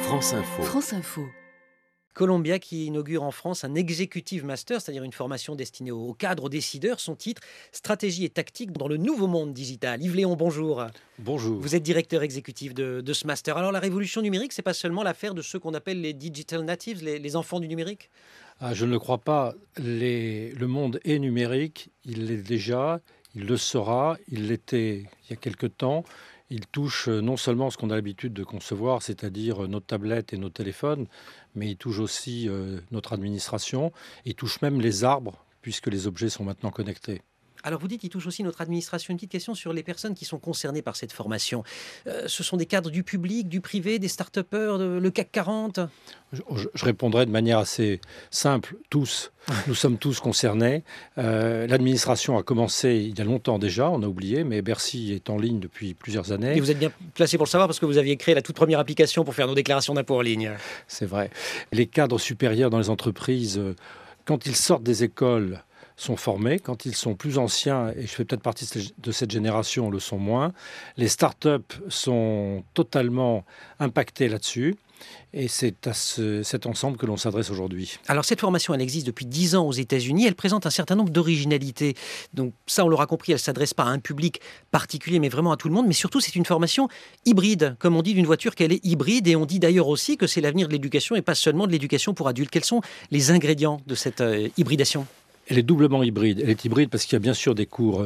France Info. France Info. Columbia qui inaugure en France un Executive Master, c'est-à-dire une formation destinée aux cadres, aux décideurs. Son titre, Stratégie et tactique dans le nouveau monde digital. Yves Léon, bonjour. Bonjour. Vous êtes directeur exécutif de ce master. Alors la révolution numérique, c'est pas seulement l'affaire de ceux qu'on appelle les digital natives, les enfants du numérique? Je ne le crois pas. Le monde est numérique, il l'est déjà, il le sera, il l'était il y a quelque temps. Il touche non seulement ce qu'on a l'habitude de concevoir, c'est-à-dire nos tablettes et nos téléphones, mais il touche aussi notre administration. Il touche même les arbres, puisque les objets sont maintenant connectés. Alors vous dites qu'il touche aussi notre administration. Une petite question sur les personnes qui sont concernées par cette formation. Ce sont des cadres du public, du privé, des start-upers, le CAC 40? Je répondrai de manière assez simple, tous. Nous sommes tous concernés. L'administration a commencé il y a longtemps déjà, on a oublié, mais Bercy est en ligne depuis plusieurs années. Et vous êtes bien placé pour le savoir parce que vous aviez créé la toute première application pour faire nos déclarations d'impôts en ligne. C'est vrai. Les cadres supérieurs dans les entreprises, quand ils sortent des écoles, sont formés. Quand ils sont plus anciens, et je fais peut-être partie de cette génération, le sont moins, les startups sont totalement impactés là-dessus. Et c'est à cet ensemble que l'on s'adresse aujourd'hui. Alors cette formation, elle existe depuis 10 ans aux États-Unis. Elle présente un certain nombre d'originalités. Donc ça, on l'aura compris, elle ne s'adresse pas à un public particulier, mais vraiment à tout le monde. Mais surtout, c'est une formation hybride. Comme on dit d'une voiture qu'elle est hybride. Et on dit d'ailleurs aussi que c'est l'avenir de l'éducation et pas seulement de l'éducation pour adultes. Quels sont les ingrédients de cette hybridation ? Elle est doublement hybride. Elle est hybride parce qu'il y a bien sûr des cours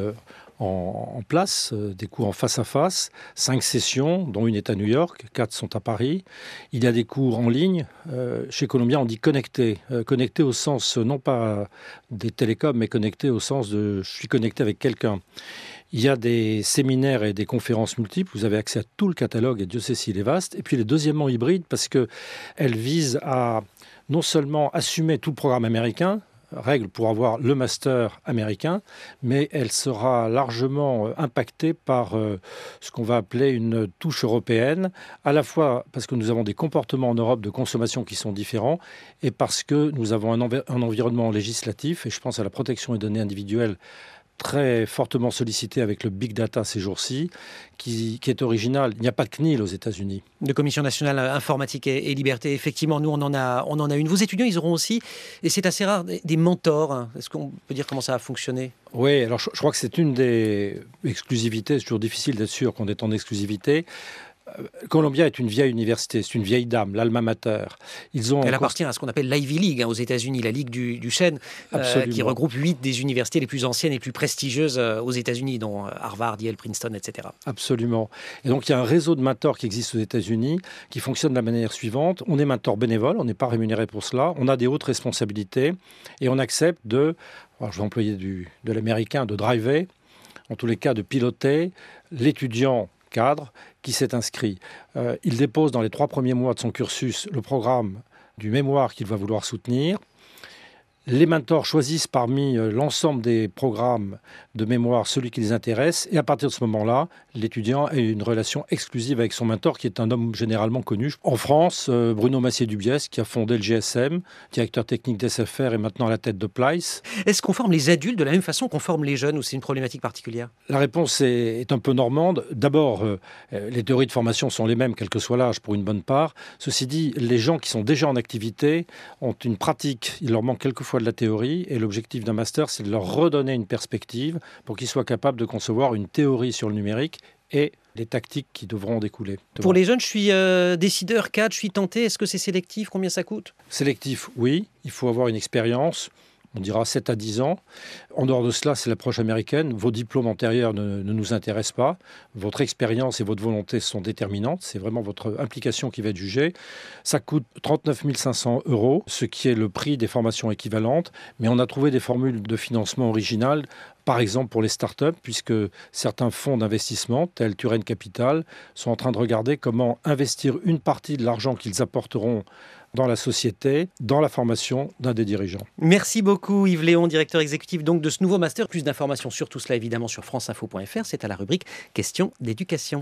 en place, des cours en face à face, 5 sessions, dont une est à New York, 4 sont à Paris. Il y a des cours en ligne. Chez Columbia, on dit connecté. Connecté au sens, non pas des télécoms, mais connecté au sens de je suis connecté avec quelqu'un. Il y a des séminaires et des conférences multiples. Vous avez accès à tout le catalogue et Dieu sait s'il est vaste. Et puis elle est deuxièmement hybride parce qu'elle vise à non seulement assumer tout le programme américain, règle pour avoir le master américain, mais elle sera largement impactée par ce qu'on va appeler une touche européenne, à la fois parce que nous avons des comportements en Europe de consommation qui sont différents et parce que nous avons un environnement législatif, et je pense à la protection des données individuelles très fortement sollicité avec le big data ces jours-ci, qui est original. Il n'y a pas de CNIL aux États-Unis. De Commission nationale informatique et liberté. Effectivement, nous, on en a une. Vos étudiants, ils auront aussi, et c'est assez rare, des mentors. Est-ce qu'on peut dire comment ça a fonctionné ? Oui, alors je crois que c'est une des exclusivités. C'est toujours difficile d'être sûr qu'on est en exclusivité. Columbia est une vieille université, c'est une vieille dame, l'alma mater. Elle appartient à ce qu'on appelle l'Ivy League aux États-Unis, la Ligue du Chêne, qui regroupe 8 des universités les plus anciennes et les plus prestigieuses aux États-Unis, dont Harvard, Yale, Princeton, etc. Absolument. Et donc il y a un réseau de mentors qui existe aux États-Unis, qui fonctionne de la manière suivante. On est mentor bénévole, on n'est pas rémunéré pour cela, on a des hautes responsabilités et on accepte alors je vais employer de l'américain, de driver, en tous les cas de piloter l'étudiant cadre qui s'est inscrit. Il dépose dans les 3 premiers mois de son cursus le programme du mémoire qu'il va vouloir soutenir. Les mentors choisissent parmi l'ensemble des programmes de mémoire celui qui les intéresse et à partir de ce moment-là, l'étudiant a une relation exclusive avec son mentor qui est un homme généralement connu. En France, Bruno Massier-Dubiès qui a fondé le GSM, directeur technique d'SFR et maintenant à la tête de Plyce. Est-ce qu'on forme les adultes de la même façon qu'on forme les jeunes ou c'est une problématique particulière ? La réponse est un peu normande. D'abord, les théories de formation sont les mêmes, quel que soit l'âge, pour une bonne part. Ceci dit, les gens qui sont déjà en activité ont une pratique. Il leur manque quelquefois de la théorie et l'objectif d'un master, c'est de leur redonner une perspective pour qu'ils soient capables de concevoir une théorie sur le numérique et les tactiques qui devront en découler. Pour les jeunes, je suis décideur, cadre, je suis tenté. Est-ce que c'est sélectif ? Combien ça coûte ? Sélectif, oui. Il faut avoir une expérience. On dira 7 à 10 ans. En dehors de cela, c'est l'approche américaine. Vos diplômes antérieurs ne nous intéressent pas. Votre expérience et votre volonté sont déterminantes. C'est vraiment votre implication qui va être jugée. Ça coûte 39 500 €, ce qui est le prix des formations équivalentes. Mais on a trouvé des formules de financement originales, par exemple pour les startups, puisque certains fonds d'investissement, tels Turen Capital, sont en train de regarder comment investir une partie de l'argent qu'ils apporteront dans la société, dans la formation d'un des dirigeants. Merci beaucoup Yves Léon, directeur exécutif donc de ce nouveau master. Plus d'informations sur tout cela évidemment sur franceinfo.fr. C'est à la rubrique Questions d'éducation.